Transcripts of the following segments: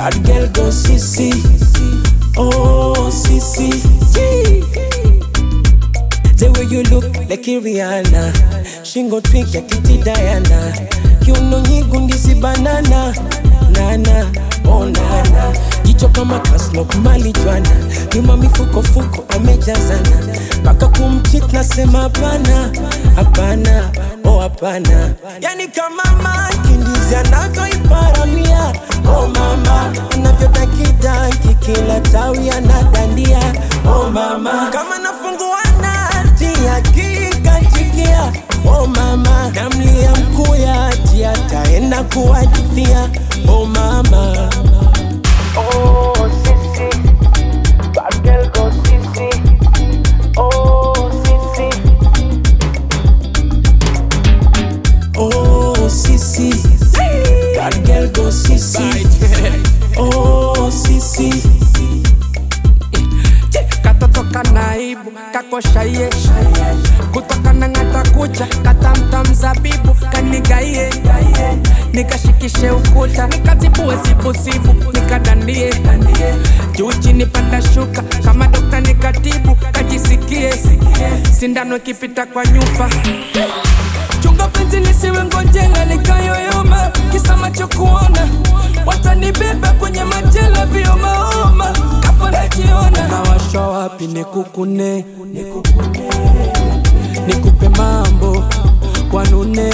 Bad girl go sissy. Oh sissy. The way you look like Rihanna, shingo twink ya Titi Diana, kiuno nyigundi banana, nana, oh nana, jicho kama Kaslok Malijuana, nyuma mifuko fuko amejazana, paka kumchit nasema hapana, hapana, oh hapana. Yani kama mankindizi anavyoiparamia, oh mama, anavyotakidaki kila tawi anadandia, oh mama, kama nafungua tia kikachikia, oh mama, namlia mkuya tia taenda kuwajithia, oh mama. Oh sissy, bad girl go sissy. Oh sissy, oh sissy, bad girl go sissy. Oh sissy. Katotoka naibu, kakosha ye kutoka na ngata kucha, katamtam zabibu, kanigaye nikashikishe ukuta, nikatibue sibu, nikadandie juu chini panda shuka, kama dokta nikatibu, kajisikie sindano ikipita kwa nyufa. Chunga penzi lisiwe ngonjela likayoyoma, kisa macho kuona watanibeba kwenye majela viomaoma, kafa najiona. Nawasha wapi nikukune, nikupe mambo wanune,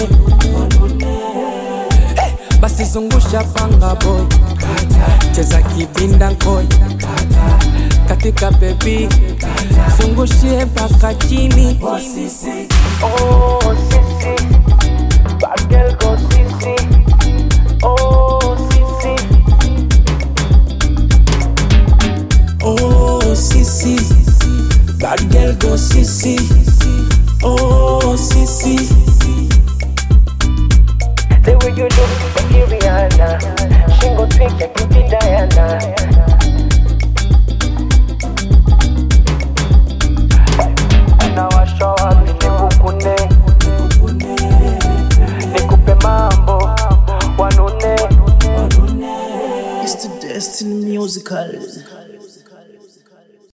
basi zungusha panga boy, cheza kibinda nkoi, katika baby zungushie mpaka chini. Oh sissy, oh sissy, bad girl go sissy. Oh sissy, oh sissy, bad girl go sissy. Oh sissy, the way you look like Rihanna, shingo twink ya Titi Diana. Nawasha wapi nikukune, nikupe mambo wanune. It's the Destiny Musical.